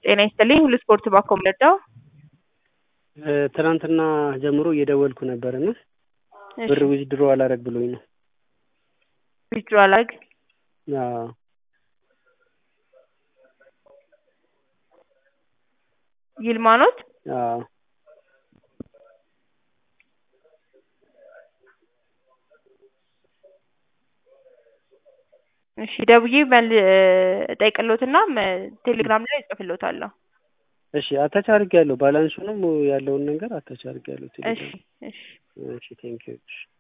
ጤና ይስጥልኝ ሁሉ ስፖርት ባኮም ለዳው ትናንትና ጀምሮ እየደወልኩ ነበርና ብር ዊዝድሮ አላረግ ብሎኝ ነው። ዊዝድሮ አላረግ? አዎ። ይልማኖት? አዎ። እሺ ደውዬ እጠይቅልዎትና ቴሌግራም ላይ እጽፍልዎታለሁ። እሺ አታች አድርጌያለሁ። ባላንሱንም ያለውን ነገር አታች አድርጌያለሁ ቴሌግራም። እሺ እሺ እሺ ቴንክ ዩ።